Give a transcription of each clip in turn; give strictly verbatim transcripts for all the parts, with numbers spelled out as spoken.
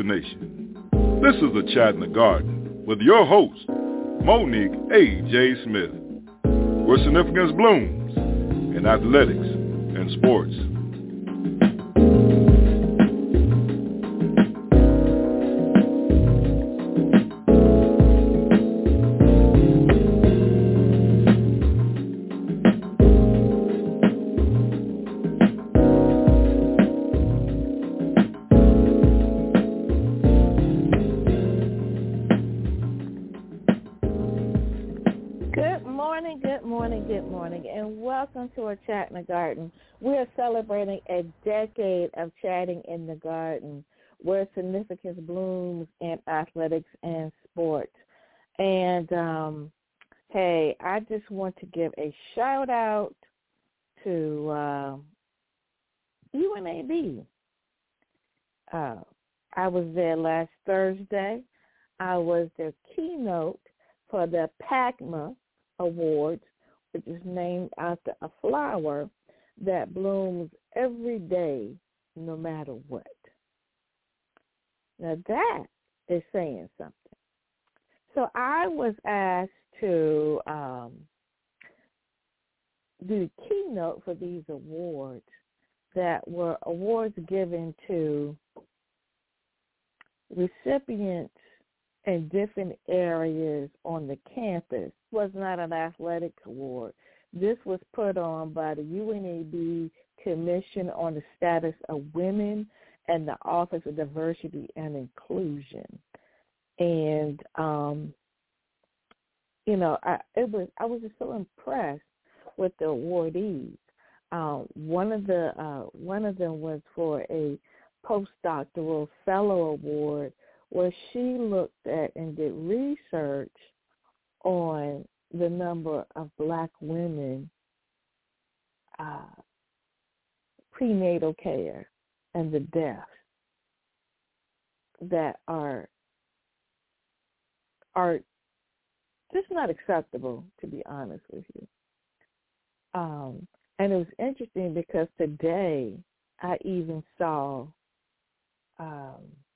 destination. This is the Chat in the Garden with your host, Monique A J. Smith, where significance blooms in athletics and sports. Welcome to our Chat in the Garden. We are celebrating a decade of chatting in the garden where significance blooms in athletics and sports. And, um, hey, I just want to give a shout-out to uh, U N A B. Uh, I was there last Thursday. I was their keynote for the PACMA Awards, which is named after a flower that blooms every day, no matter what. Now that is saying something. So I was asked to um, do the keynote for these awards that were awards given to recipients in different areas on the campus. It was not an athletics award. This was put on by the U N A B Commission on the Status of Women and the Office of Diversity and Inclusion. And, um, you know, I, it was, I was just so impressed with the awardees. Um, one of the uh, one of them was for a postdoctoral fellow award, where she looked at and did research on the number of black women uh, prenatal care and the deaths that are are just not acceptable, to be honest with you. Um, and it was interesting because today I even saw um,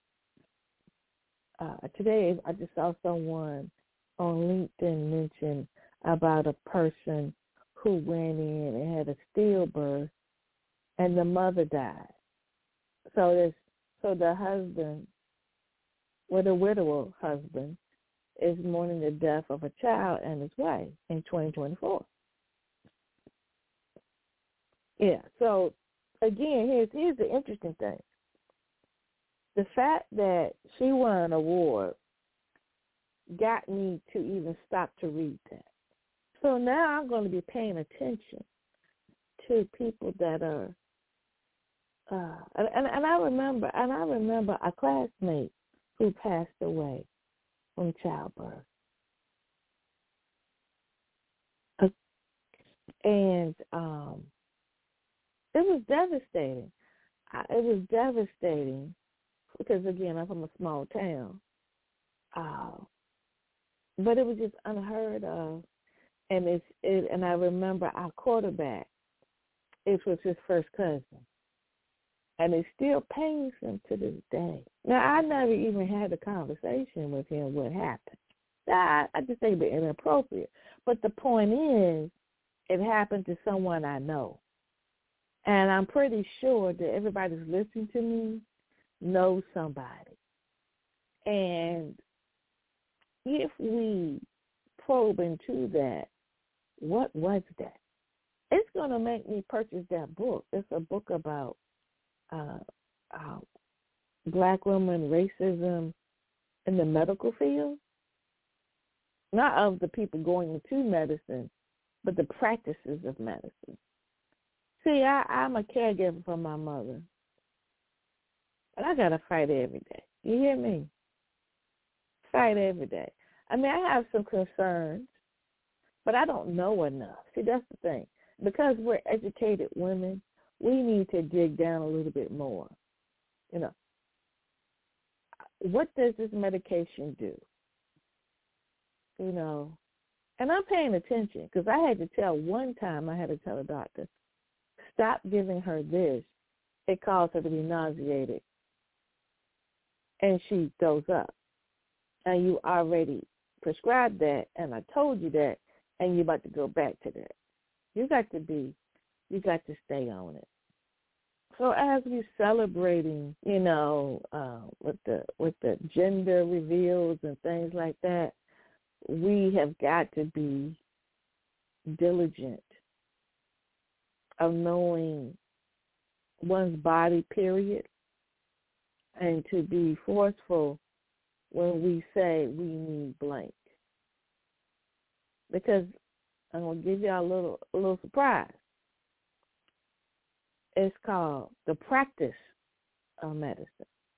Uh, today, I just saw someone on LinkedIn mention about a person who went in and had a stillbirth, and the mother died. So this, so the husband, or the widower husband, is mourning the death of a child and his wife in twenty twenty-four. Yeah. So again, here's here's the interesting thing. The fact that she won an award got me to even stop to read that. So now I'm going to be paying attention to people that are, uh, and, and, and I remember, and I remember a classmate who passed away from childbirth. Uh, and um, it was devastating. I, it was devastating. Because, again, I'm from a small town. Uh, but it was just unheard of. And it's it, and I remember our quarterback, it was his first cousin. And it still pains him to this day. Now, I never even had a conversation with him what happened. I, I just think it's inappropriate. But the point is, it happened to someone I know. And I'm pretty sure that everybody's listening to me know somebody. And if we probe into that, what was that? It's going to make me purchase that book. It's a book about uh, uh, black women racism in the medical field. Not of the people going into medicine, but the practices of medicine. See, I, I'm a caregiver for my mother. But I got to fight every day. You hear me? Fight every day. I mean, I have some concerns, but I don't know enough. See, that's the thing. Because we're educated women, we need to dig down a little bit more. You know, what does this medication do? You know, and I'm paying attention because I had to tell one time, I had to tell a doctor, stop giving her this. It caused her to be nauseated. and she throws up, and you already prescribed that, and I told you that, and you're about to go back to that. You got to be, you got to stay on it. So as we're celebrating, you know, uh, with the with the gender reveals and things like that, we have got to be diligent of knowing one's body, period, and to be forceful when we say we need blank. Because I'm going to give you a little, a little surprise. It's called the practice of medicine.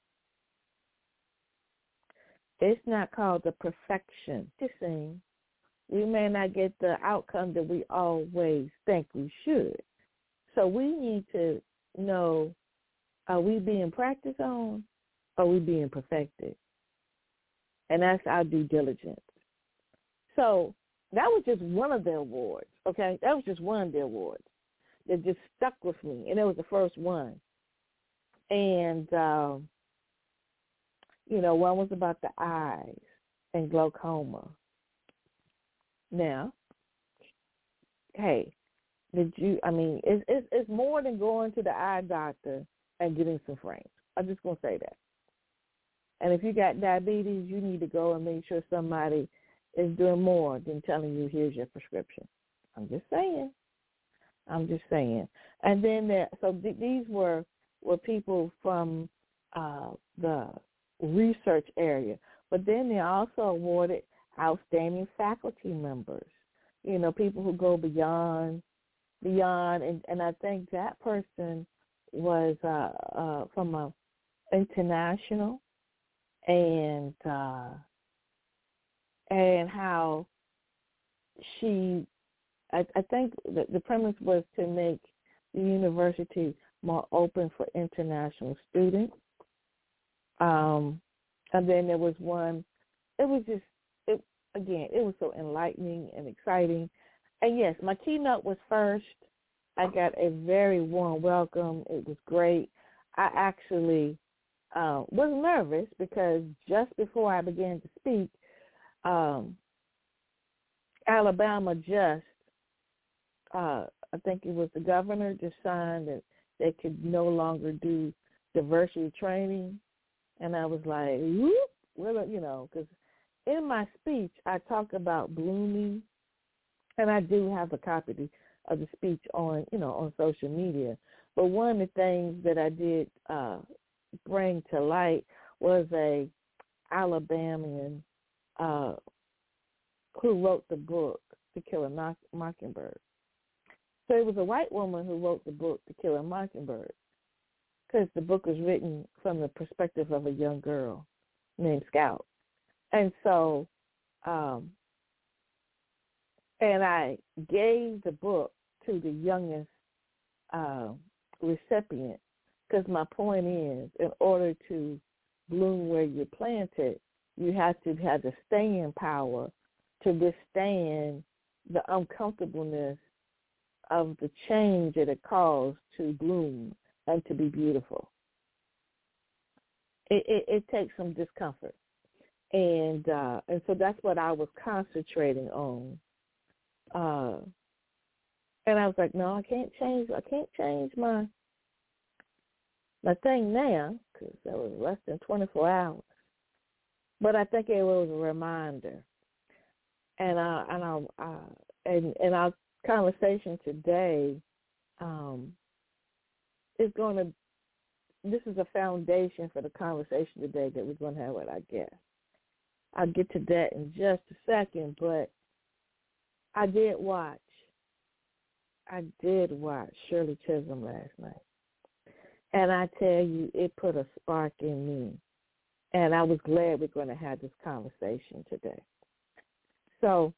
It's not called the perfection. Practicing, we may not get the outcome that we always think we should. So we need to know, are we being practiced on, or are we being perfected? And that's our due diligence. So that was just one of the awards, okay? That was just one of the awards that just stuck with me, and it was the first one. And, um, you know, one was about the eyes and glaucoma. Now, hey, did you, I mean, it's, it's, it's more than going to the eye doctor and getting some frames. I'm just going to say that. And if you got diabetes, you need to go and make sure somebody is doing more than telling you, here's your prescription. I'm just saying. I'm just saying. And then there, so th- these were, were people from uh, the research area. But then they also awarded outstanding faculty members, you know, people who go beyond, beyond. And, and I think that person was uh, uh, from a international and uh, and how she, I, I think the, the premise was to make the university more open for international students. Um, and then there was one, it was just, it again, it was so enlightening and exciting. And yes, my keynote was first. I got a very warm welcome. It was great. I actually uh, was nervous because just before I began to speak, um, Alabama just, uh, I think it was the governor just signed that they could no longer do diversity training. And I was like, whoop, well, you know, because in my speech, I talk about blooming, and I do have a copy of the speech on, you know, on social media. But one of the things that I did uh, bring to light was a Alabamian uh, who wrote the book, To Kill a Mock- Mockingbird. So it was a white woman who wrote the book, To Kill a Mockingbird, because the book was written from the perspective of a young girl named Scout. And so, um, and I gave the book to the youngest uh, recipient, because my point is, in order to bloom where you're planted, you have to have the staying power to withstand the uncomfortableness of the change that it caused to bloom and to be beautiful. It, it, it takes some discomfort. And uh, and so that's what I was concentrating on. Uh, and I was like, no, I can't change. I can't change my my thing now, because that was less than twenty-four hours. But I think it was a reminder. And I and I uh, and and our conversation today um, is going to. This is a foundation for the conversation today that we're going to have with our guest. I'll get to that in just a second, but I did watch. I did watch Shirley Chisholm last night. And I tell you, it put a spark in me. And I was glad we're going to have this conversation today. So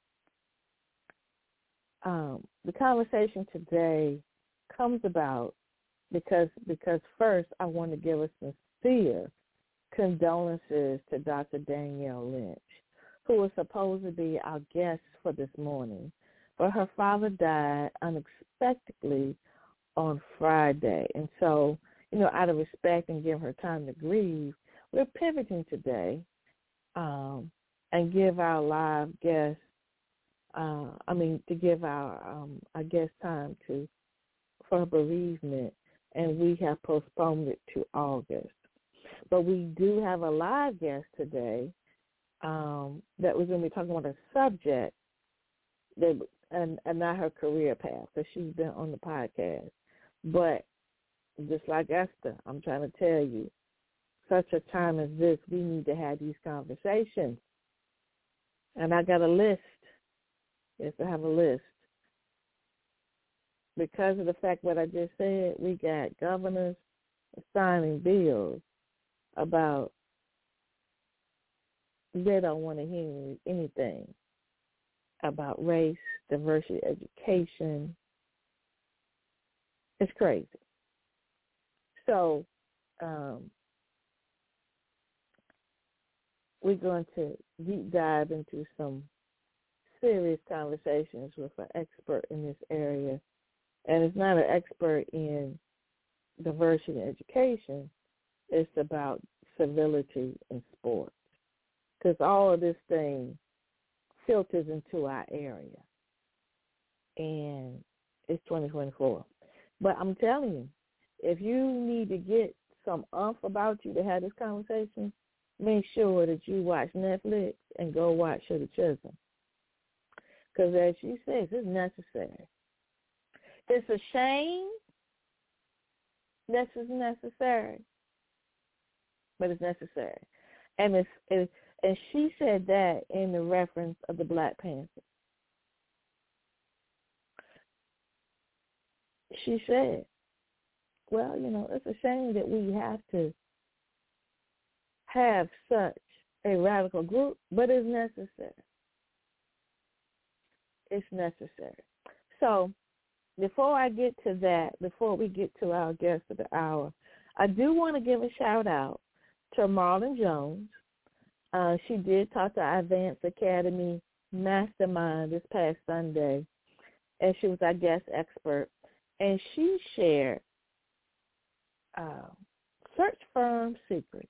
um, the conversation today comes about because, because first I want to give a sincere condolences to Doctor Danielle Lynch, who was supposed to be our guest for this morning, but her father died unexpectedly on Friday. And so, you know, out of respect and give her time to grieve, we're pivoting today um, and give our live guests, uh, I mean, to give our, um, our guest time to for bereavement, and we have postponed it to August. But we do have a live guest today um, that was going to be talking about a subject that, and, and not her career path, because she's been on the podcast. But just like Esther, I'm trying to tell you, such a time as this, we need to have these conversations. And I got a list. Yes, I have a list. Because of the fact what I just said, we got governors signing bills about they don't want to hear anything about race, diversity, education. It's crazy. So um, we're going to deep dive into some serious conversations with an expert in this area. And it's not an expert in diversity and education. It's about civility in sports. Because all of this thing filters into our area. And it's twenty twenty-four. But I'm telling you, if you need to get some umph about you to have this conversation, make sure that you watch Netflix and go watch Sugar Chisholm. Because as she says, it's necessary. It's a shame this is necessary, but it's necessary. And it's, it, and she said that in the reference of the Black Panther. She said, well, you know, it's a shame that we have to have such a radical group, but it's necessary. It's necessary. So before I get to that, before we get to our guest of the hour, I do want to give a shout-out to Marlon Jones. Uh, she did talk to our Advanced Academy Mastermind this past Sunday, and she was our guest expert. And she shared uh, search firm secrets.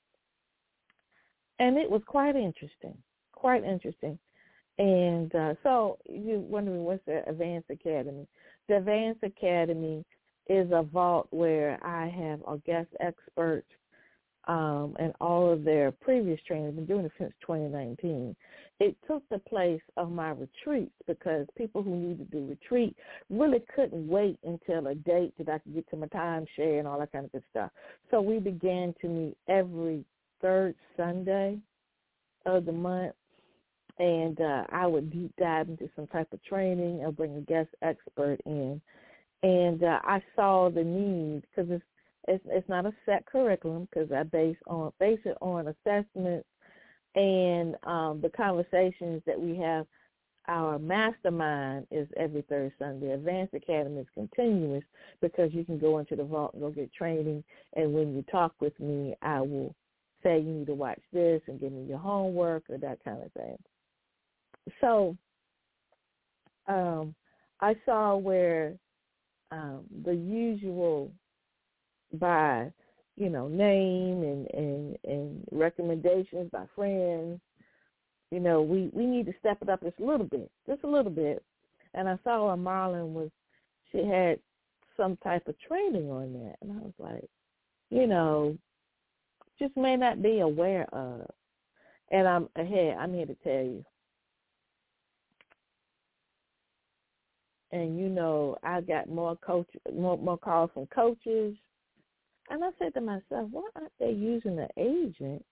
And it was quite interesting, quite interesting. And uh, so you're wondering what's the Advanced Academy. The Advanced Academy is a vault where I have a guest expert um, and all of their previous training. I've been doing it since twenty nineteen. It took the place of my retreats because people who need to do retreat really couldn't wait until a date that I could get to my timeshare and all that kind of good stuff. So we began to meet every third Sunday of the month. And uh, I would deep dive into some type of training. I'll bring a guest expert in. And uh, I saw the need because it's, it's it's not a set curriculum because I base on base it on assessments and um, the conversations that we have. Our mastermind is every third Sunday. Advanced Academy is continuous because you can go into the vault and go get training. And when you talk with me, I will say you need to watch this and give me your homework or that kind of thing. So um, I saw where um, the usual by, you know, name and, and, and recommendations by friends, you know, we, we need to step it up just a little bit, just a little bit. And I saw where Marlon was, she had some type of training on that. And I was like, you know, just may not be aware of. And I'm ahead, I'm here to tell you. And, you know, I got more coach, more, more calls from coaches. And I said to myself, why aren't they using an agent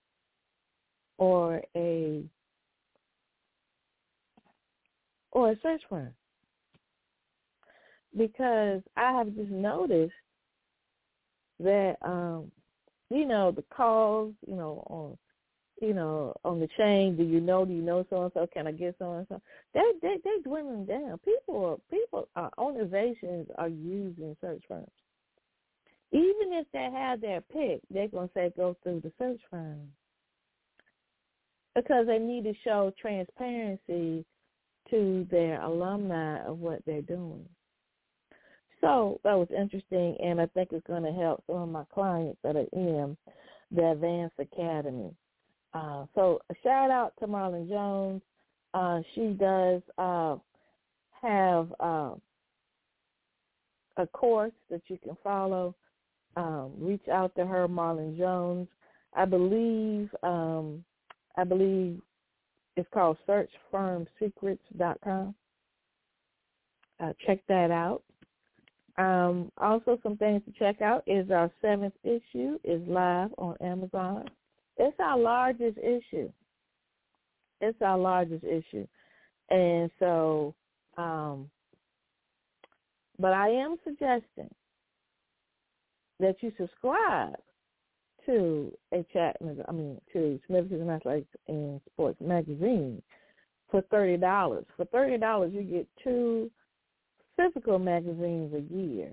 or a or a search firm? Because I have just noticed that, um, you know, the calls, you know, on you know, on the chain, do you know, do you know so-and-so, can I get so-and-so? They, they, they're dwindling down. People, people, uh, organizations are using search firms. Even if they have their pick, they're going to say go through the search firm because they need to show transparency to their alumni of what they're doing. So that was interesting, and I think it's going to help some of my clients that are in the Advanced Academy. Uh, so a shout out to Marlon Jones. Uh, she does uh, have uh, a course that you can follow. Um, reach out to her, Marlon Jones. I believe um, I believe it's called search firm secrets dot com. Uh, check that out. Um, also, some things to check out is our seventh issue is live on Amazon. It's our largest issue. It's our largest issue. And so, um, but I am suggesting that you subscribe to a chat, I mean, to Significance Athletics and Sports magazine for thirty dollars. For thirty dollars, you get two physical magazines a year.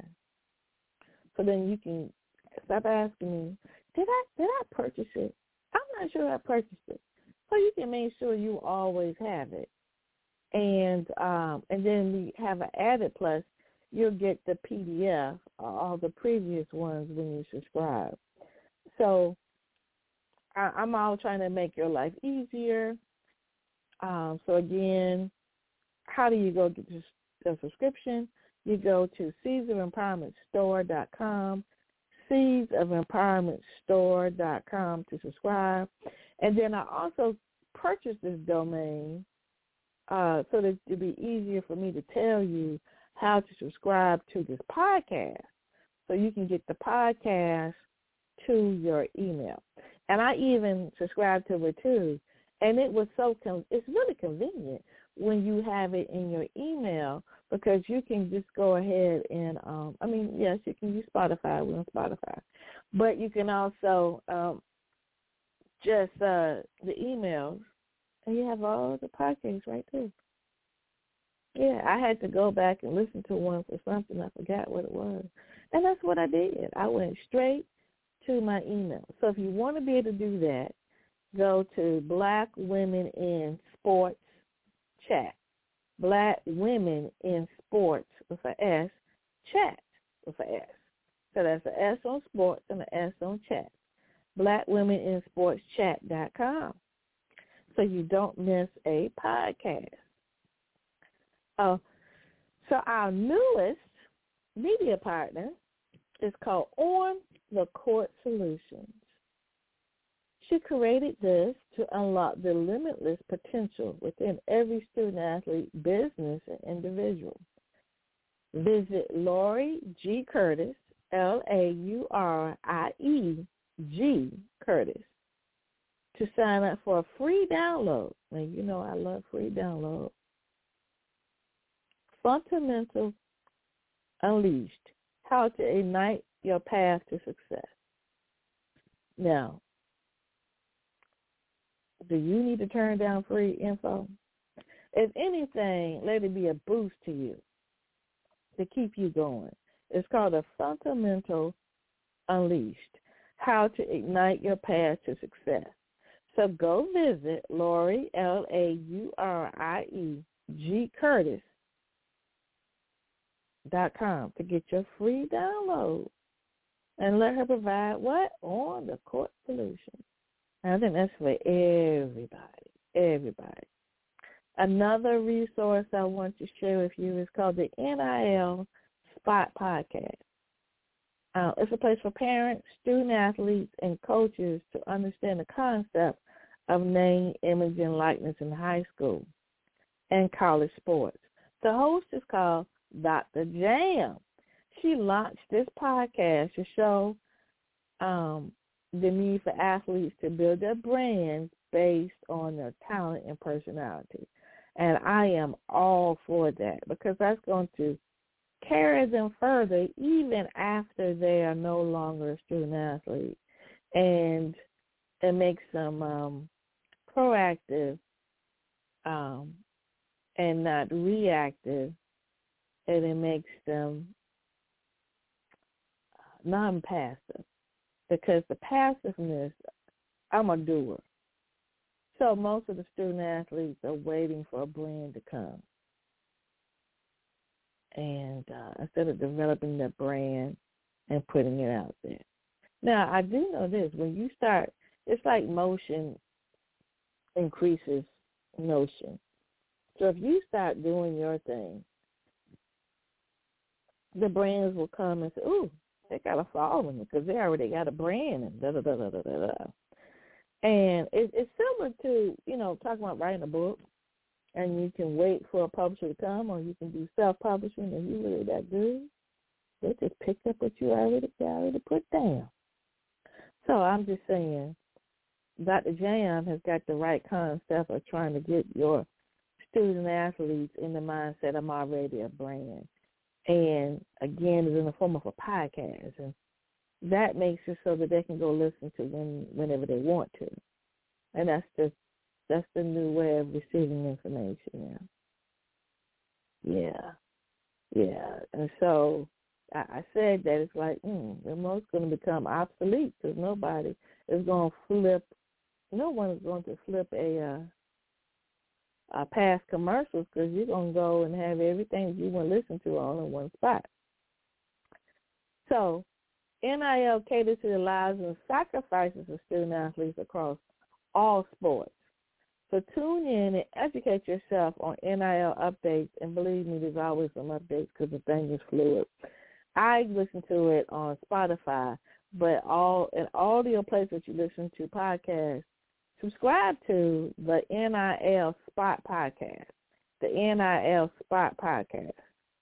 So then you can stop asking me, did I did I purchase it? I'm not sure I purchased it. So you can make sure you always have it. And um, and then we have an added plus, you'll get the P D F, all the previous ones when you subscribe. So I, I'm all trying to make your life easier. Um, so again, how do you go get this? The subscription? You go to seeds of empowerment store dot com, seeds of empowerment store dot com to subscribe. And then I also purchased this domain uh, so that it'd be easier for me to tell you how to subscribe to this podcast. So you can get the podcast to your email. And I even subscribed to it too. And it was so, con- it's really convenient when you have it in your email, because you can just go ahead and, um, I mean, yes, you can use Spotify. We're on Spotify. But you can also um, just uh, the emails, and you have all the podcasts right there. Yeah, I had to go back and listen to one for something. I forgot what it was. And that's what I did. I went straight to my email. So if you want to be able to do that, go to Black Women in Sports Chat. Black Women in Sports with an S, Chat with an S. So that's an S on sports and an S on chat. Black Women in Sports Chat dot com. So you don't miss a podcast. Uh, so our newest media partner is called On the Court Solutions. She created this to unlock the limitless potential within every student-athlete, business, and individual. Visit Laurie G. Curtis, L A U R I E G. Curtis, to sign up for a free download. Now, you know I love free download. Fundamental Unleashed, How to Ignite Your Path to Success. Now, do you need to turn down free info? If anything, let it be a boost to you to keep you going. It's called a Fundamental Unleashed, How to Ignite Your Path to Success. So go visit Laurie, L A U R I E G. Curtis dot com to get your free download and let her provide what? On the Court Solution. I think that's for everybody, everybody. Another resource I want to share with you is called the N I L Spot Podcast. Uh, it's a place for parents, student-athletes, and coaches to understand the concept of name, image, and likeness in high school and college sports. The host is called Doctor Jam. She launched this podcast to show um, the need for athletes to build their brands based on their talent and personality. And I am all for that, because that's going to carry them further even after they are no longer a student athlete. And it makes them um, proactive um, and not reactive, and it makes them non-passive. Because the passiveness, I'm a doer. So most of the student athletes are waiting for a brand to come. And uh, instead of developing their brand and putting it out there. Now, I do know this. When you start, it's like motion increases notion. So if you start doing your thing, the brands will come and say, ooh, they got a following because they already got a brand and da da da da da da. da. And it, it's similar to, you know, talking about writing a book, and you can wait for a publisher to come, or you can do self-publishing, and you're really that good. They just pick up what you already already put down. So I'm just saying, Doctor Jam has got the right concept of trying to get your student athletes in the mindset, I'm already a brand. And, again, it's in the form of a podcast. And that makes it so that they can go listen to when whenever they want to. And that's the, that's the new way of receiving information now. Yeah. Yeah. And so I, I said that it's like, mm, the remote's going to become obsolete because nobody is going to flip, no one is going to flip a, uh, Uh, past commercials because you're going to go and have everything you want to listen to all in one spot. So N I L caters to the lives and sacrifices of student athletes across all sports. So tune in and educate yourself on N I L updates, and believe me, there's always some updates because the thing is fluid. I listen to it on Spotify, but all in all the places you listen to podcasts, subscribe to the N I L Spot Podcast, the N I L Spot Podcast.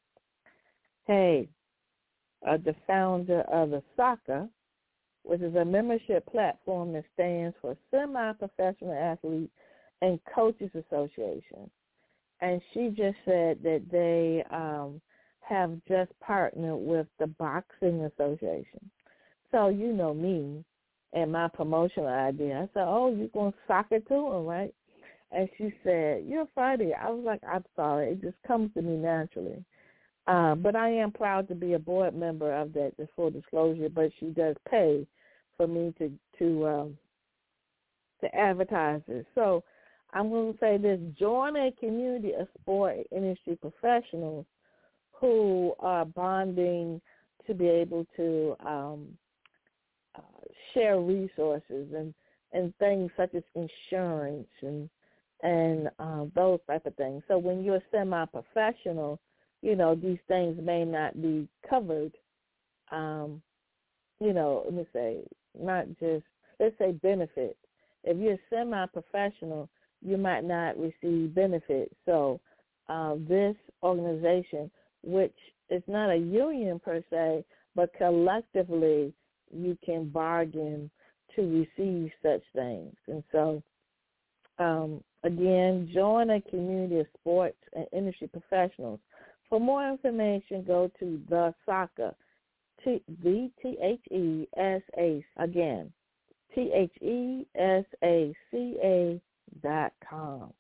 Hey, uh, the founder of the S A C A, which is a membership platform that stands for Semi-Professional Athletes and Coaches Association. And she just said that they um, have just partnered with the Boxing Association. So you know me. And my promotional idea, I said, oh, you're going to sock it to him, right? And she said, you're funny. I was like, I'm sorry. It just comes to me naturally. Uh, but I am proud to be a board member of that, just full disclosure, but she does pay for me to to um, to advertise it. So I'm going to say this, join a community of sport industry professionals who are bonding to be able to um, Uh, share resources and, and things such as insurance and and uh, those type of things. So when you're semi-professional, you know, these things may not be covered. Um, you know, let me say, not just, let's say benefits. If you're semi-professional, you might not receive benefits. So uh, this organization, which is not a union per se, but collectively you can bargain to receive such things. And so, um, again, join a community of sports and industry professionals. For more information, go to the S A C A, T, the T H E S A, again, T H E S A C A dot com.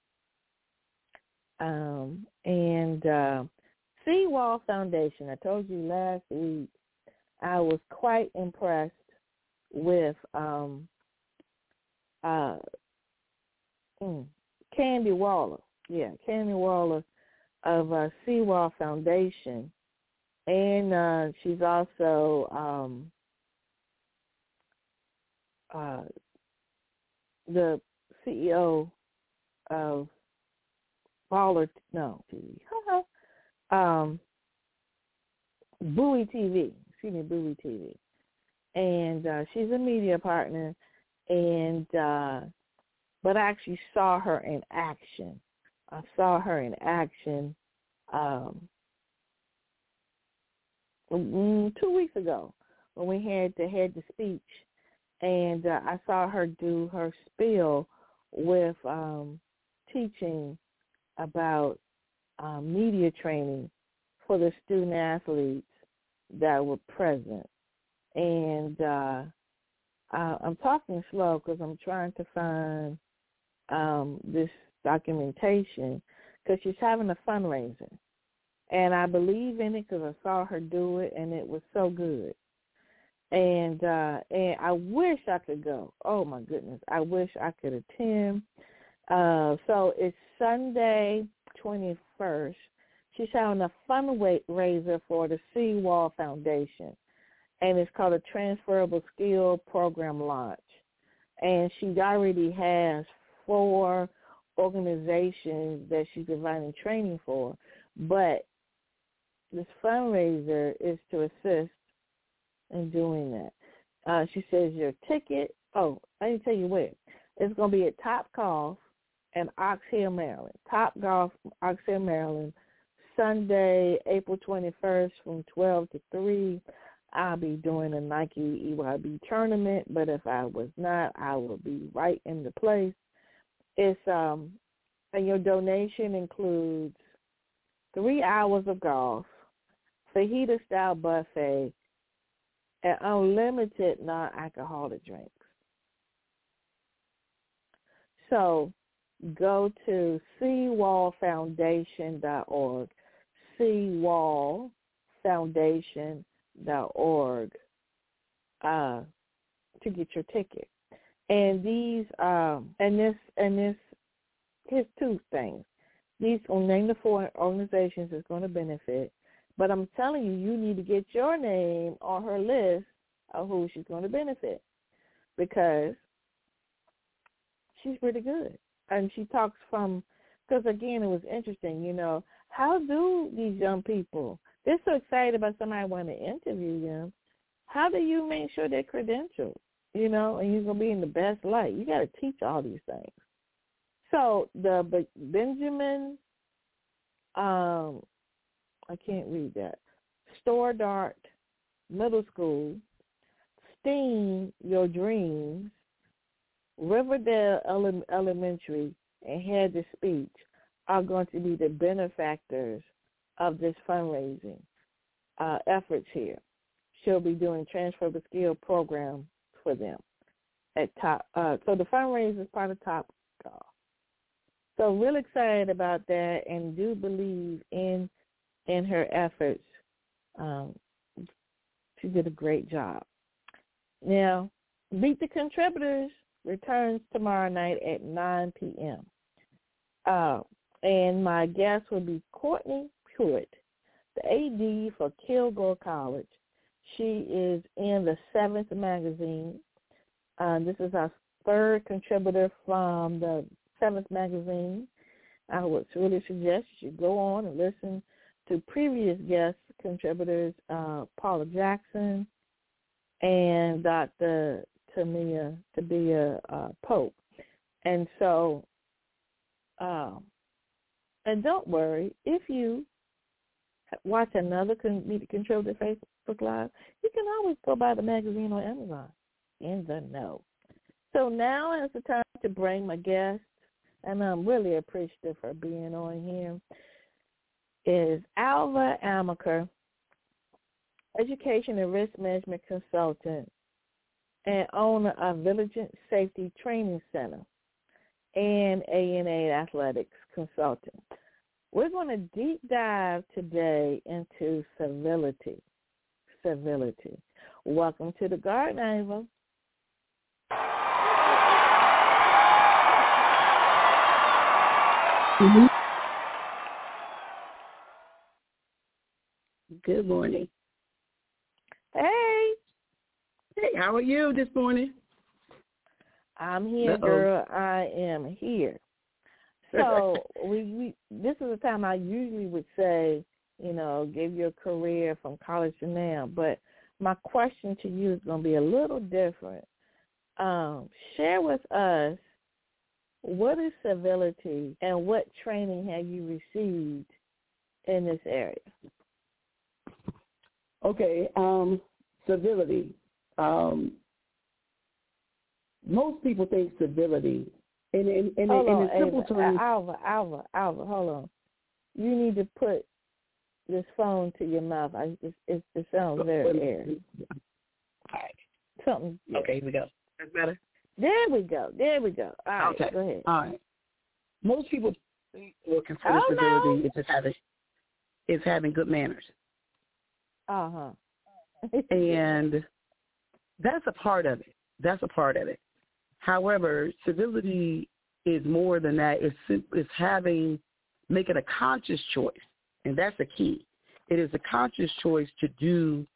Um, and uh, Seawall Foundation, I told you last week, I was quite impressed with um, uh, mm, Candy Waller. Yeah, Candy Waller of uh, Seawall Foundation. And uh, she's also um, uh, the C E O of Baller, no, T V, um, Bowie T V. Excuse me, Bowie T V. And uh, she's a media partner, and uh, but I actually saw her in action. I saw her in action um, two weeks ago when we had to head the speech, and uh, I saw her do her spiel with um, teaching about uh, media training for the student athletes that were present. And uh, I, I'm talking slow because I'm trying to find um, this documentation because she's having a fundraiser. And I believe in it because I saw her do it, and it was so good. And uh, and I wish I could go. Oh, my goodness. I wish I could attend. Uh, so it's Sunday, twenty-first. She's having a fundraiser for the Seawall Foundation. and it's called a Transferable Skill Program Launch. And she already has four organizations that she's providing training for, but this fundraiser is to assist in doing that. Uh, she says your ticket, oh, I didn't tell you where. It's going to be at Top Golf in Ox Hill, Maryland. Top Golf, Ox Hill, Maryland, Sunday, April twenty-first from twelve to three. I'll be doing a Nike E Y B tournament, but if I was not, I will be right in the place. It's um, and your donation includes three hours of golf, fajita-style buffet, and unlimited non-alcoholic drinks. So go to seawall foundation dot org, seawall foundation dot org uh, to get your ticket. And these, um, and this, and this, here's two things. These, I'll name the four organizations that's going to benefit, but I'm telling you, you need to get your name on her list of who she's going to benefit, because she's pretty good. And she talks from, because again, it was interesting, you know, how do these young people, they're so excited about somebody wanting to interview them, how do you make sure they're credentialed, you know, and you're going to be in the best light? You got to teach all these things. So the Benjamin, um, I can't read that, Stoddard Middle School, STEAM Your Dreams, Riverdale Ele- Elementary, and Head to Speech are going to be the benefactors of this fundraising uh, efforts here. She'll be doing transferable skill program for them at Top. Uh, so the fundraiser is part of Top Golf. So real excited about that, and do believe in in her efforts. Um, she did a great job. Now, Meet the Contributors returns tomorrow night at nine p.m. Uh, and my guest will be Courtney Pruitt, the A D for Kilgore College. She is in the Seventh magazine. Uh, this is our third contributor from the Seventh magazine. I would really suggest you should go on and listen to previous guest contributors, uh, Paula Jackson and Doctor Tamia Tabia uh, Pope. And so, um, and don't worry, if you watch another con- Meet the Contributor Facebook Live, you can always go buy the magazine on Amazon. In the know. So now is the time to bring my guest, and I'm really appreciative for being on here, is Alva Amaker, Education and Risk Management Consultant and owner of Vigilant Safety Training Center and A N A Athletics Consultant. We're going to deep dive today into civility. Civility. Welcome to the garden, Ava. Mm-hmm. Good morning. Hey. Hey, how are you this morning? I'm here, Uh-oh. girl. I am here. So we, we this is the time I usually would say, you know, give your career from college to now. But my question to you is going to be a little different. Um, share with us, what is civility and what training have you received in this area? Okay, um, civility. Um, most people think civility, in in, in, hold in on, a simple Ava, terms. Alva, Alva, Alva, hold on. You need to put this phone to your mouth. I, it, it, it sounds very airy. All right. Something. Yeah. Okay, here we go. That's better? There we go. There we go. All right, okay. Go ahead. All right. Most people think or consider oh, civility no. is just having is having good manners. Uh huh. And that's a part of it. That's a part of it. However, civility is more than that. It's, it's having, making a conscious choice, and that's the key. It is a conscious choice to do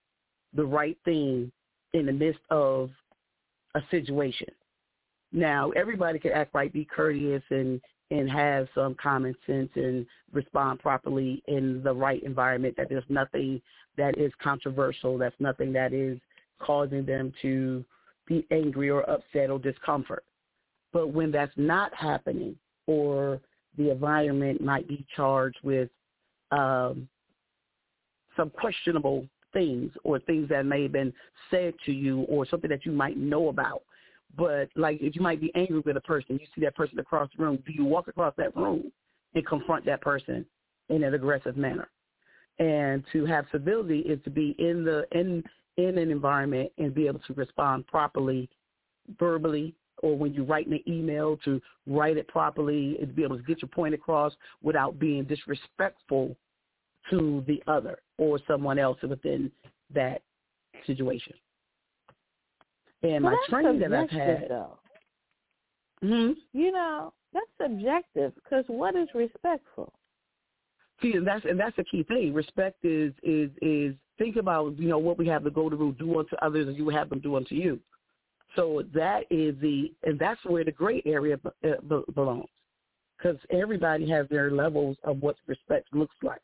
the right thing in the midst of a situation. Now, everybody can act right, be courteous, and, and have some common sense and respond properly in the right environment, that there's nothing that is controversial, that's nothing that is causing them to be angry or upset or discomfort. But when that's not happening, or the environment might be charged with um, some questionable things, or things that may have been said to you, or something that you might know about. But like, if you might be angry with a person, you see that person across the room, do you walk across that room and confront that person in an aggressive manner? And to have civility is to be in the in in an environment and be able to respond properly, verbally, or when you write an email, to write it properly and be able to get your point across without being disrespectful to the other or someone else within that situation. And well, my training that I've had, though. Mm-hmm. you know, that's subjective, because what is respectful? See, and that's and that's the key thing. Respect is is is think about, you know, what we have the golden rule: do unto others as you have them do unto you. So that is the, and that's where the gray area belongs, because everybody has their levels of what respect looks like.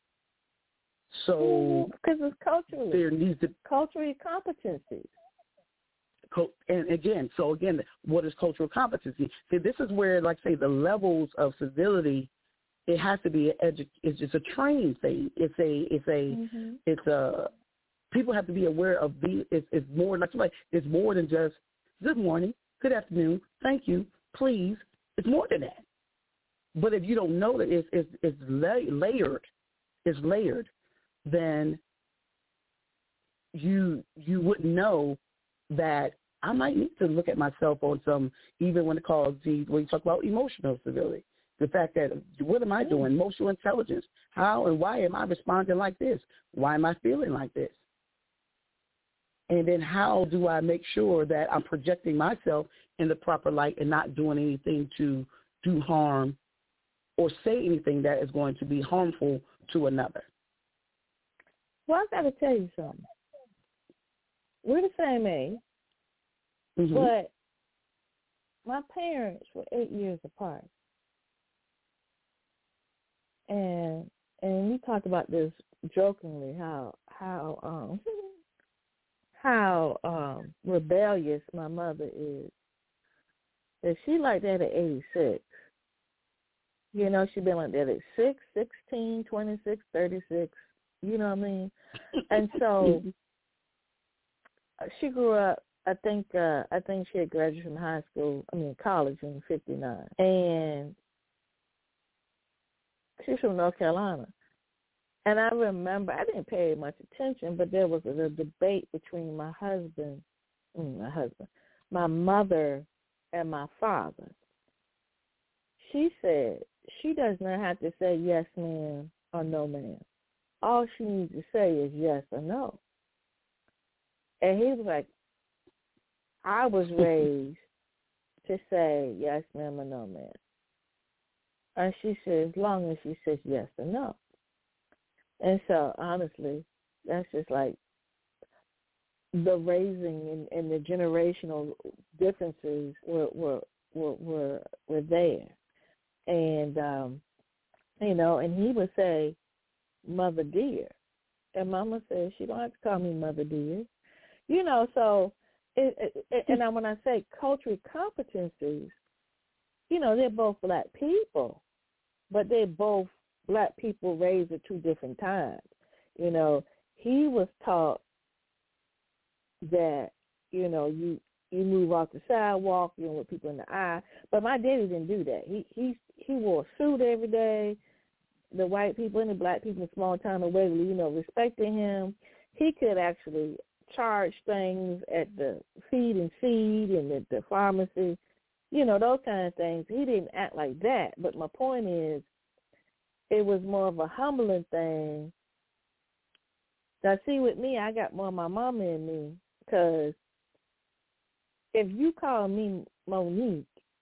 So because it's culturally, there needs to cultural competencies. And again, so again, what is cultural competency? See, this is where, like, say, the levels of civility, it has to be an edu- it's just a training thing. It's a, it's a, mm-hmm. it's a. People have to be aware of the. It's, it's more like, like it's more than just good morning, good afternoon, thank you, please. It's more than that. But if you don't know that it's it's, it's la- layered, it's layered, then you you wouldn't know that I might need to look at myself on some, even when it calls the, when you talk about emotional civility, the fact that, what am I doing? Emotional intelligence. How and why am I responding like this? Why am I feeling like this? And then how do I make sure that I'm projecting myself in the proper light and not doing anything to do harm or say anything that is going to be harmful to another? Well, I got to tell you something. We're the same age, mm-hmm. but my parents were eight years apart. And and we talked about this jokingly, how how um how um rebellious my mother is. That she like that at eighty-six. You know, she been like that at six, sixteen, twenty-six, thirty-six. You know what I mean? And so she grew up, I think uh, I think she had graduated from high school, I mean college in fifty-nine. And she's from North Carolina. And I remember, I didn't pay much attention, but there was a, a debate between my husband, my husband, my mother and my father. She said she does not have to say yes, ma'am, or no, ma'am. All she needs to say is yes or no. And he was like, I was raised to say yes, ma'am, or no, ma'am. And she said, as long as she says yes or no. And so, honestly, that's just like the raising and, and the generational differences were were were were, were there. And, um, you know, and he would say, Mother dear. And Mama says, she don't have to call me Mother dear. You know, so, it, it, and I, when I say cultural competencies, you know, they're both black people, but they're both black people raised at two different times. You know, he was taught that, you know, you you move off the sidewalk, you don't look people in the eye. But my daddy didn't do that. He he he wore a suit every day. The white people and the black people in small town of Waverly, you know, respecting him. He could actually charge things at the feed and feed and at the pharmacy, you know, those kind of things. He didn't act like that. But my point is, it was more of a humbling thing. Now, see, with me, I got more of my mama in me, because if you call me Monique,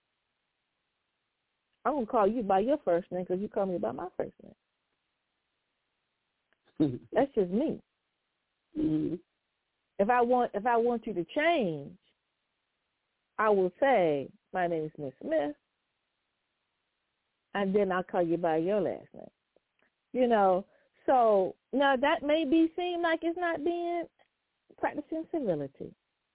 I'm going to call you by your first name because you call me by my first name. That's just me. Mm-hmm. If I want if I want you to change, I will say, my name is Miss Smith, and then I'll call you by your last name. You know, so now that may be seem like it's not being practicing civility.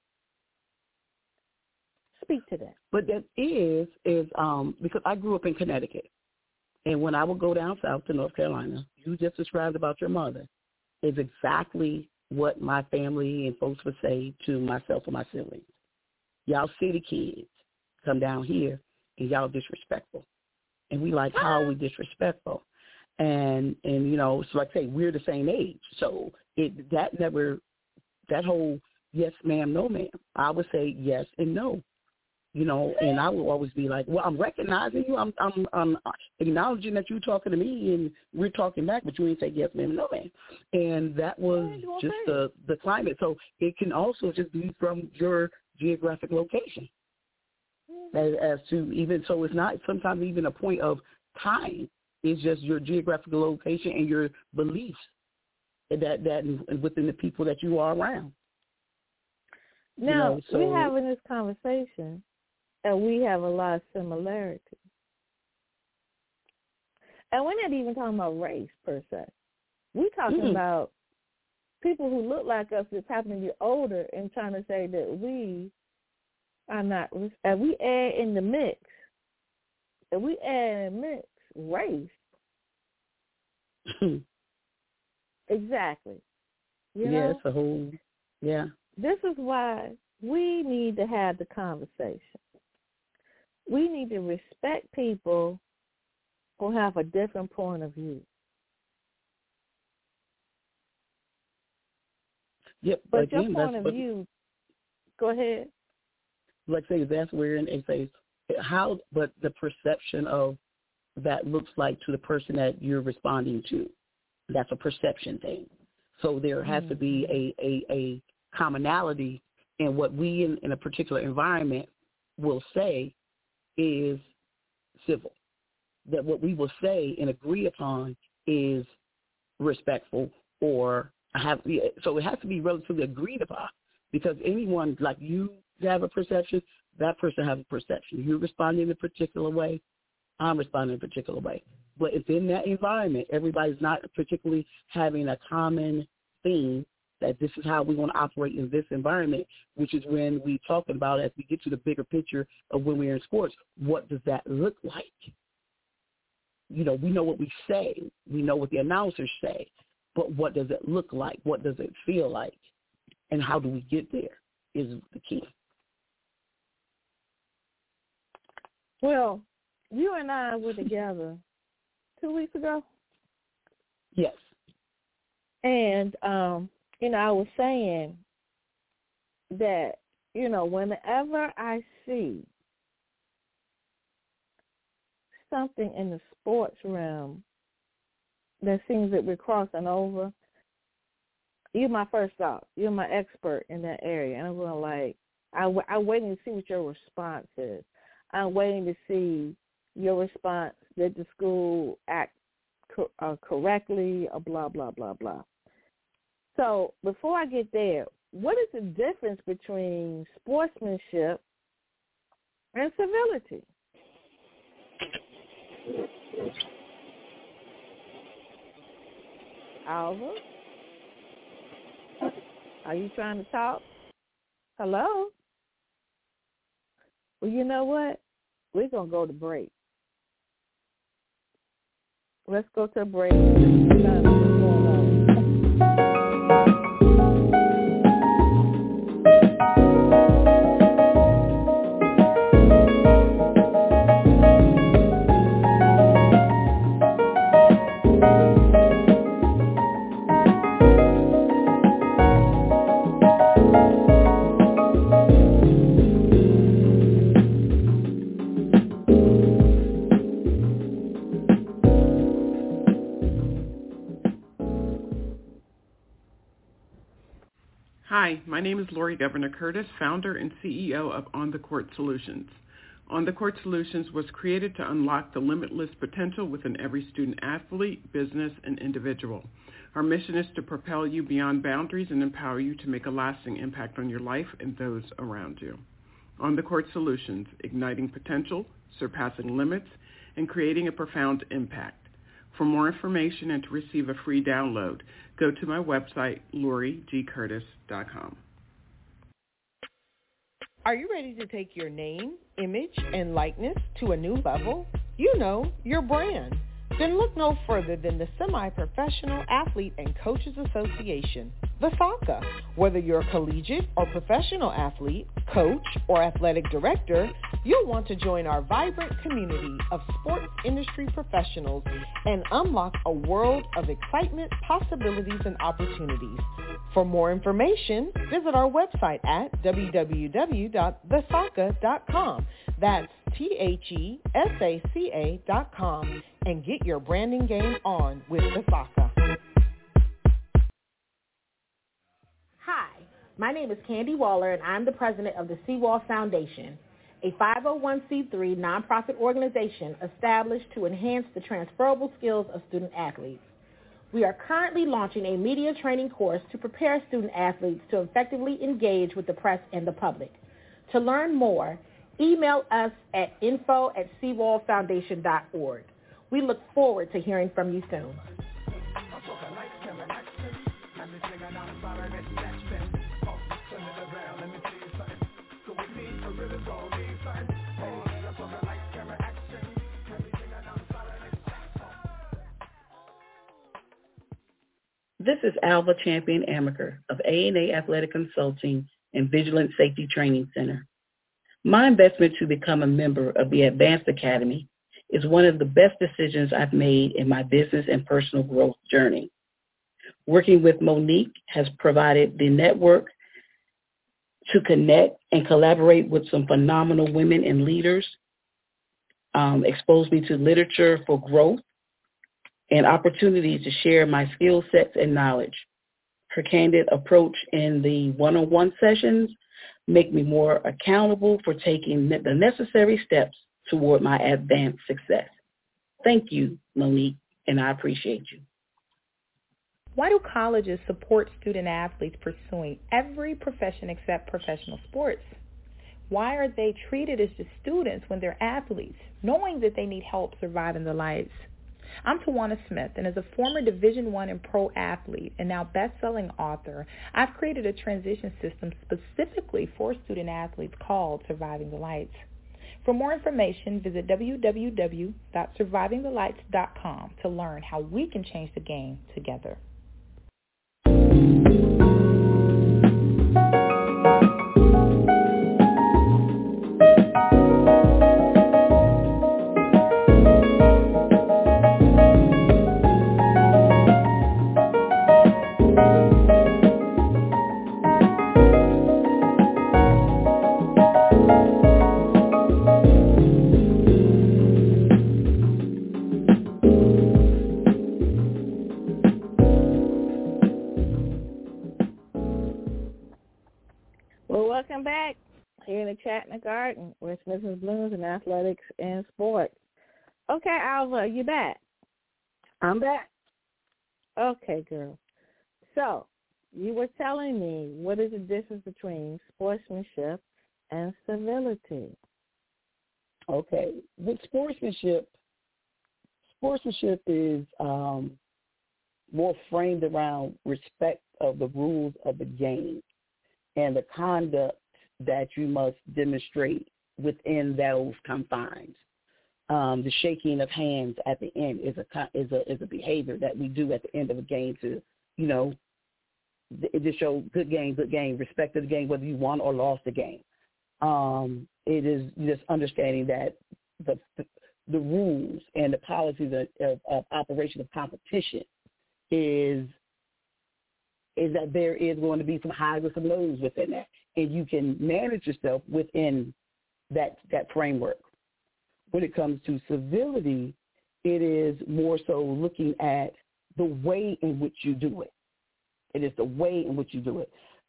Speak to that. But that is, is um, because I grew up in Connecticut. And when I would go down south to North Carolina, you just described about your mother, is exactly what my family and folks would say to myself and my siblings. Y'all city kids come down here and y'all disrespectful. And we like, how are we disrespectful? And, and you know, so like I say, we're the same age. So it that never, that whole yes, ma'am, no, ma'am. I would say yes and no. You know, and I will always be like, well, I'm recognizing you. I'm, I'm, I'm acknowledging that you're talking to me, and we're talking back, but you ain't say yes, ma'am, no, ma'am. And that was just the, the climate. So it can also just be from your geographic location. As, as to even, so it's not sometimes even a point of time. It's just your geographical location and your beliefs that, that within the people that you are around. Now, you know, so, we're having this conversation, and we have a lot of similarities. And we're not even talking about race, per se. We're talking mm-hmm. about people who look like us that's happen to be older and trying to say that we are not, and we add in the mix, and we add in the mix race. Exactly. You yeah, know? it's a whole, yeah. This is why we need to have the conversation. We need to respect people who have a different point of view. Yep, but again, your point that's, of but, view, go ahead. Like say that's where it says how, but the perception of that looks like to the person that you're responding to. That's a perception thing. So there has mm-hmm. to be a, a, a commonality in what we in, in a particular environment will say is civil. That what we will say and agree upon is respectful or have, so it has to be relatively agreed upon, because anyone, like you have a perception, that person has a perception. You're responding in a particular way, I'm responding in a particular way. But if in that environment, everybody's not particularly having a common theme that this is how we want to operate in this environment, which is when we talking about, as we get to the bigger picture of when we're in sports, what does that look like? You know, we know what we say. We know what the announcers say. But what does it look like? What does it feel like? And how do we get there is the key. Well, you and I were together two weeks ago. Yes. And, um, you know, I was saying that, you know, whenever I see something in the sports realm that seems that we're crossing over, you're my first thought. You're my expert in that area. And I'm going to like, I, I'm waiting to see what your response is. I'm waiting to see your response. Did the school act co- uh, correctly or blah, blah, blah, blah. So before I get there, what is the difference between sportsmanship and civility? Alva? Are you trying to talk? Hello? Well, you know what? We're going to go to break. Let's go to a break. Hi, my name is Lori Governor Curtis, founder and C E O of On the Court Solutions. On the Court Solutions was created to unlock the limitless potential within every student athlete, business, and individual. Our mission is to propel you beyond boundaries and empower you to make a lasting impact on your life and those around you. On the Court Solutions, igniting potential, surpassing limits, and creating a profound impact. For more information and to receive a free download, go to my website, lori g curtis dot com. Are you ready to take your name, image, and likeness to a new level? You know, your brand. Then look no further than the Semi-Professional Athlete and Coaches Association, the S A C A. Whether you're a collegiate or professional athlete, coach, or athletic director, you'll want to join our vibrant community of sports industry professionals and unlock a world of excitement, possibilities, and opportunities. For more information, visit our website at w w w dot the saca dot com. That's T H E S A C A dot com, and get your branding game on with the S A C A. Hi, my name is Candy Waller, and I'm the president of the Seawall Foundation, a five oh one c three nonprofit organization established to enhance the transferable skills of student athletes. We are currently launching a media training course to prepare student athletes to effectively engage with the press and the public. To learn more, email us at info at seawall foundation dot org. We look forward to hearing from you soon. This is Alva Champion Amaker of A and A Athletic Consulting and Vigilant Safety Training Center. My investment to become a member of the Advanced Academy is one of the best decisions I've made in my business and personal growth journey. Working with Monique has provided the network to connect and collaborate with some phenomenal women and leaders, um, exposed me to literature for growth, and opportunities to share my skill sets and knowledge. Her candid approach in the one-on-one sessions make me more accountable for taking the necessary steps toward my advanced success. Thank you, Monique, and I appreciate you. Why do colleges support student athletes pursuing every profession except professional sports? Why are they treated as just students when they're athletes, knowing that they need help surviving the lights? I'm Tawana Smith, and as a former Division I and pro athlete and now best-selling author, I've created a transition system specifically for student athletes called Surviving the Lights. For more information, visit w w w dot surviving the lights dot com to learn how we can change the game together. Welcome back here in the Chat in the Garden with Missus Blooms and Athletics and Sports. Okay, Alva, you back? I'm back. Okay, girl. So you were telling me what is the difference between sportsmanship and civility? Okay, with sportsmanship, sportsmanship is um, more framed around respect of the rules of the game and the conduct that you must demonstrate within those confines. Um, the shaking of hands at the end is a is a is a behavior that we do at the end of a game to, you know, it just shows good game, good game, respect of the game, whether you won or lost the game. Um, it is just understanding that the the, the rules and the policies of, of, of operation of competition is is that there is going to be some highs and some lows within that, and you can manage yourself within that that framework. When it comes to civility, it is more so looking at the way in which you do it. It is the way in which you do it.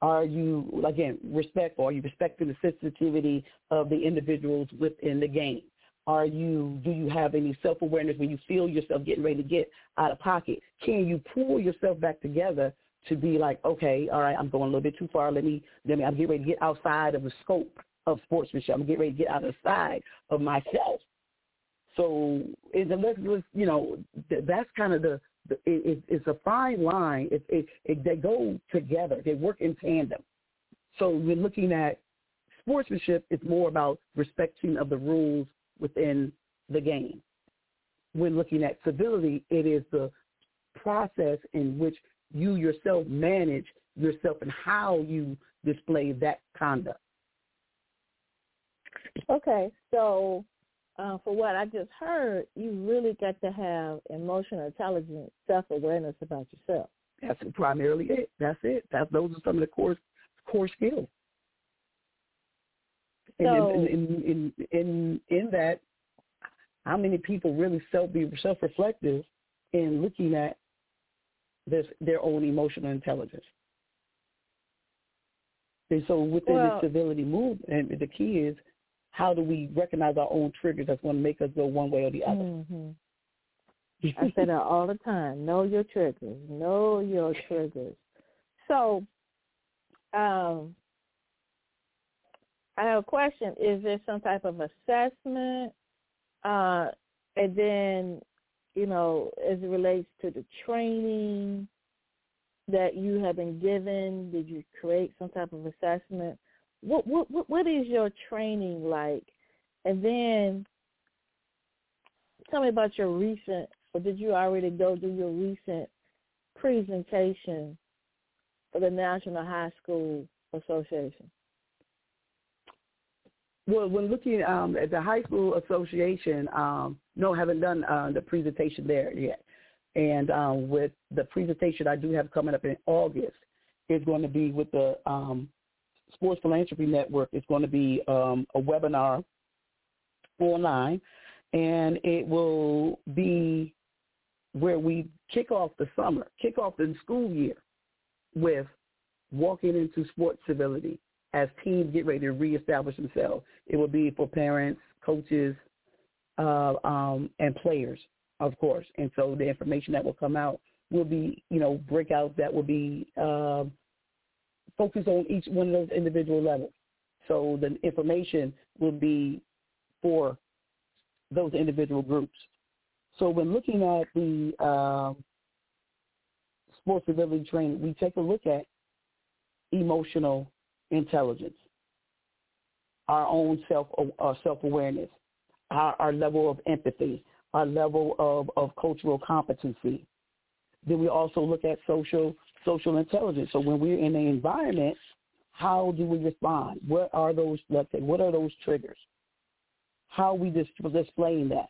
Are you, again, respectful? Are you respecting the sensitivity of the individuals within the game? Are you, do you have any self-awareness when you feel yourself getting ready to get out of pocket? Can you pull yourself back together to be like, okay, all right, I'm going a little bit too far. Let me, let me, I'm getting ready to get outside of the scope of sportsmanship. I'm getting ready to get out of the side of myself. So, it's, you know, that's kind of the, the it, it's a fine line. It, it, it, they go together. They work in tandem. So we're looking at sportsmanship. It's more about respecting of the rules within the game. When looking at civility, it is the process in which you yourself manage yourself and how you display that conduct. Okay, so uh, for what I just heard, you really got to have emotional intelligence, self-awareness about yourself. That's primarily it. That's it. That's, those are some of the core core skills. So, and in, in, in, in, in that, how many people really self be self-reflective in looking at this, their own emotional intelligence? And so within well, the civility movement, the key is how do we recognize our own triggers that's going to make us go one way or the other? Mm-hmm. I say that all the time. Know your triggers. Know your triggers. So um, I have a question. Is there some type of assessment? Uh, and then, you know, as it relates to the training that you have been given, did you create some type of assessment? What what what is your training like? And then tell me about your recent, or did you already go do your recent presentation for the National High School Association? Well, when looking um, at the High School Association, um, no, haven't done uh, the presentation there yet. And um, with the presentation I do have coming up in August, it's going to be with the um, Sports Philanthropy Network. It's going to be um, a webinar online, and it will be where we kick off the summer, kick off the school year with walking into sports civility as teams get ready to reestablish themselves. It will be for parents, coaches, uh, um, and players, of course. And so the information that will come out will be, you know, breakouts that will be uh, focused on each one of those individual levels. So the information will be for those individual groups. So when looking at the uh, sports civility training, we take a look at emotional intelligence, our own self uh, self-awareness, our, our level of empathy, our level of, of cultural competency. Then we also look at social social intelligence. So when we're in an environment, how do we respond? What are those, let's say, what are those triggers? How are we dis- displaying that?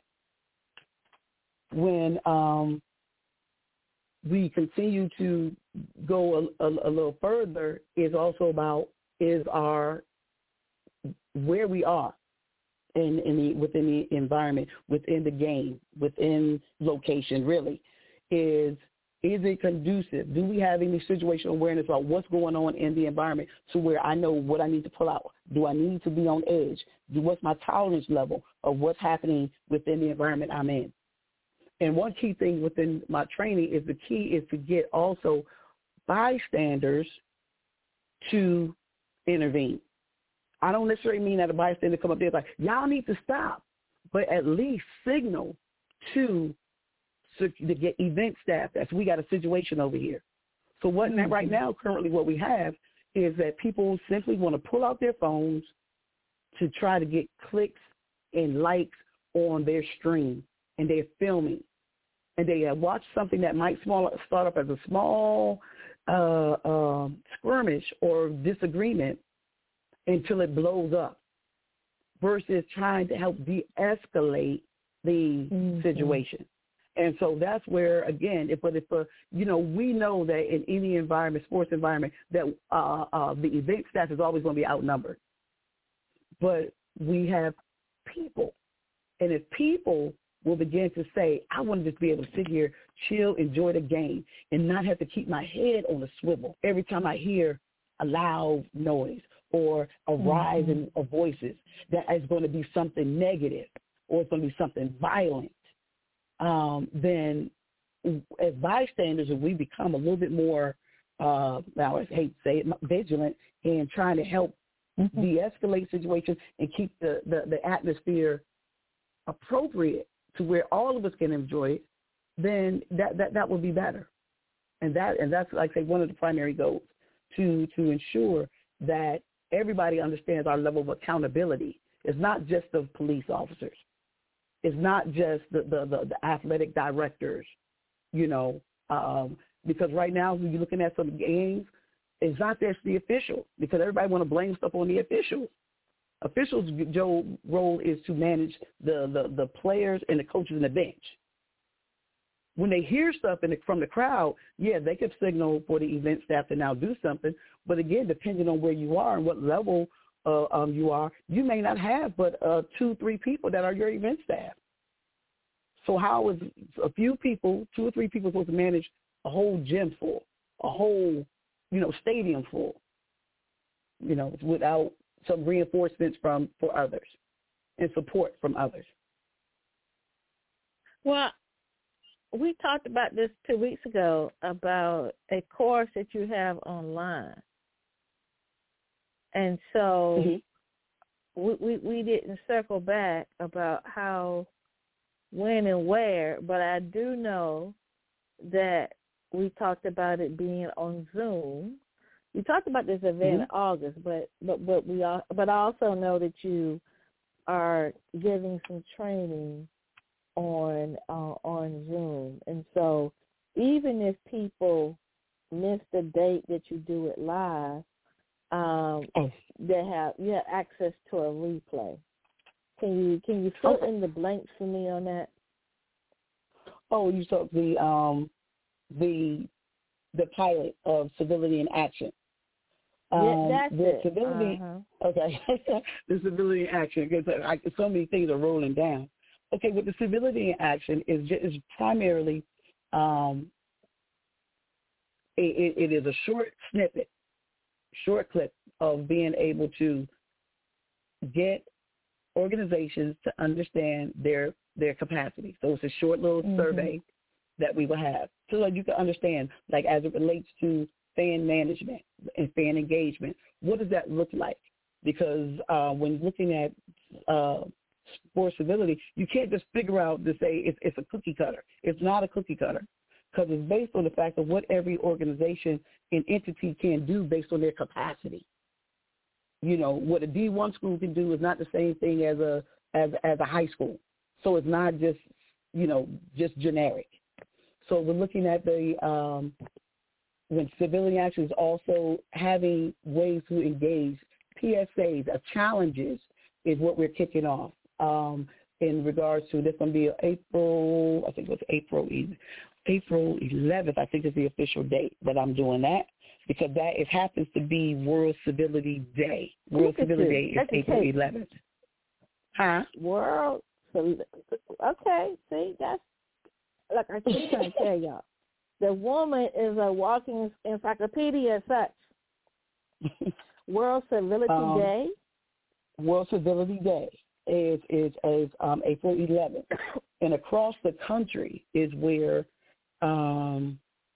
When um, we continue to go a, a, a little further, is also about is our where we are in, in the within the environment, within the game, within location. Really, is is it conducive? Do we have any situational awareness about what's going on in the environment to where I know what I need to pull out? Do I need to be on edge? Do what's my tolerance level of what's happening within the environment I'm in? And one key thing within my training is the key is to get also bystanders to intervene. I don't necessarily mean that a bystander come up there like, y'all need to stop, but at least signal to, to get event staff that we got a situation over here. So what mm-hmm. right now, currently what we have is that people simply want to pull out their phones to try to get clicks and likes on their stream, and they're filming. And they have watched something that might small, start up as a small uh, uh, skirmish or disagreement until it blows up, versus trying to help de-escalate the mm-hmm. situation. And so that's where, again, if, but if, uh, you know, we know that in any environment, sports environment, that uh, uh, the event staff is always going to be outnumbered. But we have people. And if people will begin to say, I want to just be able to sit here, chill, enjoy the game, and not have to keep my head on a swivel every time I hear a loud noise or a rise mm-hmm. in of voices that is going to be something negative or it's going to be something violent, um, then as bystanders, if we become a little bit more, uh, now I hate to say it, vigilant in trying to help mm-hmm. de-escalate situations and keep the, the, the atmosphere appropriate to where all of us can enjoy it, then that, that, that would be better. And that and that's, like I say, one of the primary goals, to to ensure that everybody understands our level of accountability. It's not just the police officers. It's not just the, the, the, the athletic directors, you know, um, because right now when you're looking at some games, it's not just the officials, because everybody want to blame stuff on the officials. Officials' Joe, role is to manage the, the, the players and the coaches and the bench. When they hear stuff in the, from the crowd, yeah, they can signal for the event staff to now do something. But again, depending on where you are and what level uh, um, you are, you may not have but uh, two, three people that are your event staff. So how is a few people, two or three people, supposed to manage a whole gym full, a whole, you know, stadium full, you know, without some reinforcements from for others and support from others? Well, we talked about this two weeks ago about a course that you have online. And so mm-hmm. we, we we didn't circle back about how, when and where, but I do know that we talked about it being on Zoom. We talked about this event mm-hmm. in August, but but but we all, but I also know that you are giving some training on uh, on Zoom. And so even if people miss the date that you do it live, um, oh. they have you have access to a replay. Can you can you fill okay. in the blanks for me on that? Oh, you saw the um the the pilot of Civility in Action. Um, yeah, that's the it. Civility, uh-huh. okay, the Civility in Action, because I, so many things are rolling down. Okay, with the Civility in Action is just, is primarily um, it, it is a short snippet, short clip of being able to get organizations to understand their their capacity. So it's a short little mm-hmm. survey that we will have so that you can understand, like as it relates to fan management and fan engagement, what does that look like? Because uh, when looking at uh, sports civility, you can't just figure out to say it's, it's a cookie cutter. It's not a cookie cutter, because it's based on the fact of what every organization and entity can do based on their capacity. You know, what a D one school can do is not the same thing as a as as a high school. So it's not just, you know, just generic. So we're looking at the um, when Civility Action is also having ways to engage. P S As, uh, challenges is what we're kicking off um, in regards to this. Going to be April, I think it was April April eleventh. I think is the official date that I'm doing that, because that it happens to be World Civility Day. World Civility Day is April eleventh. Huh? World. Okay, see, that's like I keep trying to tell y'all. The woman is a walking encyclopedia as such. World Civility um, Day. World Civility Day is is, is um, April eleventh, and across the country is where um,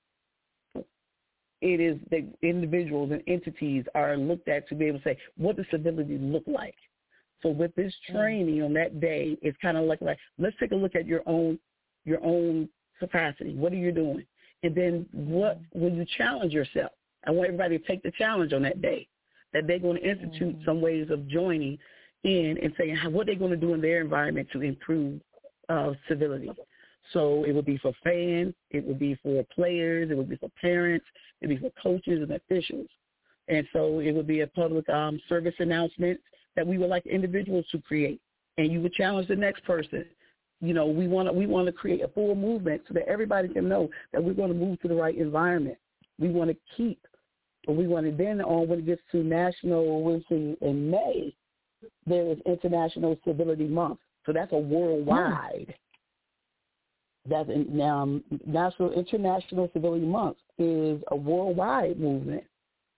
it is the individuals and entities are looked at to be able to say, what does civility look like? So with this training on that day, it's kind of like, like let's take a look at your own your own capacity. What are you doing? And then what will you challenge yourself? I want everybody to take the challenge on that day, that they're going to institute mm-hmm. some ways of joining in and saying how, what they're going to do in their environment to improve uh, civility. So it would be for fans, it would be for players, it would be for parents, it would be for coaches and officials. And so it would be a public um, service announcement that we would like individuals to create. And you would challenge the next person. You know, we want to we want to create a full movement so that everybody can know that we're going to move to the right environment. We want to keep, or we want to then on when it gets to National, we'll see in May, there is International Civility Month. So that's a worldwide. Mm. That's in, um, National International Civility Month is a worldwide movement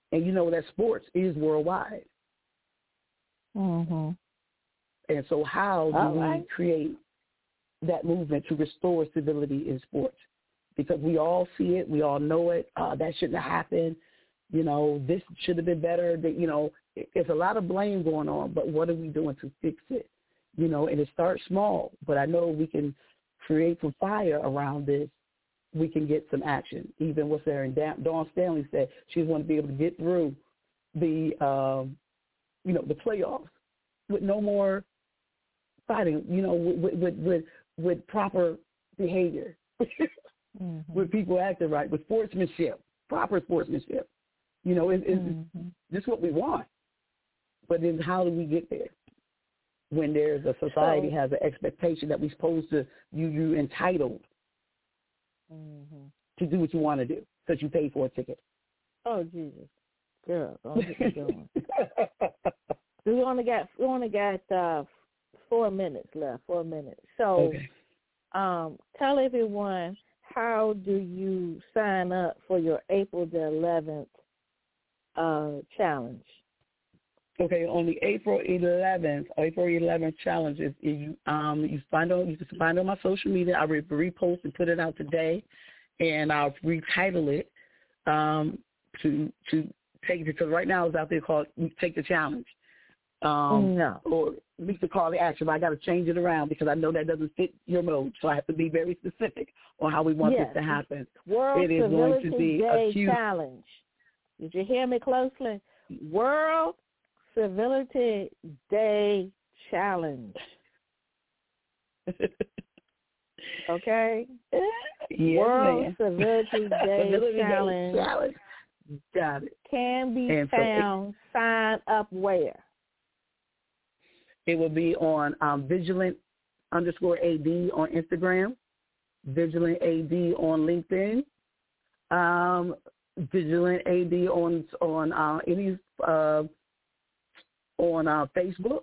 And you know that sports is worldwide. Mm-hmm. And so how do All we right. create that movement to restore civility in sports? Because we all see it. We all know it. Uh, that shouldn't have happened. You know, this should have been better. That, you know, it's a lot of blame going on, but what are we doing to fix it? You know, and it starts small, but I know we can create some fire around this. We can get some action. Even what's there, and Dawn Stanley said she want to be able to get through the, um, you know, the playoffs with no more fighting, you know, with with with, with proper behavior, mm-hmm. with people acting right, with sportsmanship, proper sportsmanship. You know, it, it's mm-hmm. this is what we want. But then how do we get there? When there's a society so, has an expectation that we're supposed to, you you entitled mm-hmm. to do what you want to do because you pay for a ticket. Oh Jesus, girl, don't get me going. we only got we only got uh, four minutes left. Four minutes. So, okay. um, tell everyone, how do you sign up for your April the eleventh uh, challenge? Okay, on the April eleventh, April eleventh challenge is you um you find on you can find on my social media. I re- repost and put it out today, and I'll retitle it um to to take it because right now it's out there called Take the Challenge. Um, no. Or at least to call the action. But I got to change it around because I know that doesn't fit your mode. So I have to be very specific on how we want yes. this to happen. World it is Civility going to be Day a huge challenge. Did you hear me closely? World Civility Day challenge. Okay? Yes, World man. Civility Day Civility challenge. Day challenge. Got it. Can be and found. So it, sign up where? It will be on um, Vigilant underscore A D on Instagram, Vigilant A D on LinkedIn, um, Vigilant A D on on uh, any uh, on uh, Facebook,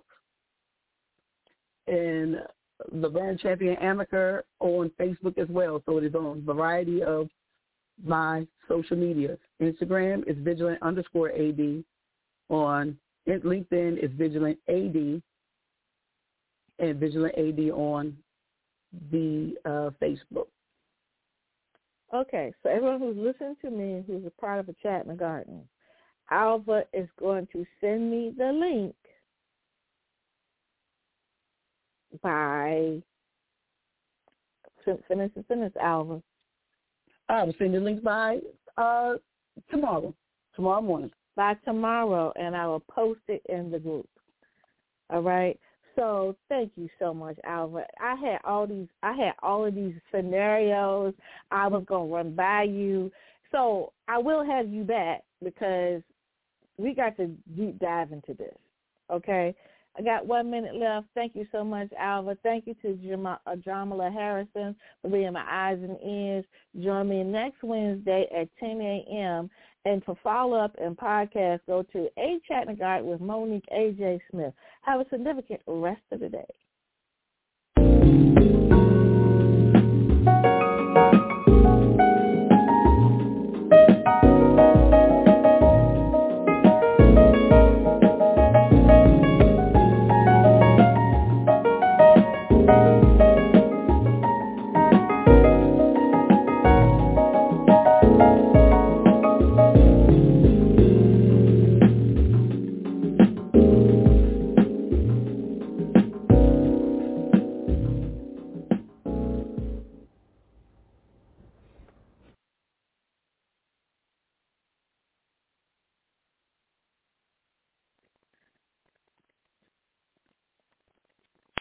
and Laverne Champion Amaker on Facebook as well. So it is on a variety of my social media. Instagram is Vigilant underscore A D. On LinkedIn is Vigilant A D. And Vigilant A D on the uh, Facebook. Okay, so everyone who's listening to me, who's a part of a Chat in the Garden, Alva is going to send me the link by finish the sentence, Alva. I will send the link by uh, tomorrow, tomorrow morning. By tomorrow, and I will post it in the group. All right. So thank you so much, Alva. I had all these, I had all of these scenarios I was gonna run by you. So I will have you back because we got to deep dive into this. Okay, I got one minute left. Thank you so much, Alva. Thank you to Jam- uh, Jamala Harrison for being my eyes and ears. Join me next Wednesday at ten a.m. And for follow-up and podcast, go to A Chat in the Garden with Monique A J. Smith. Have a significant rest of the day.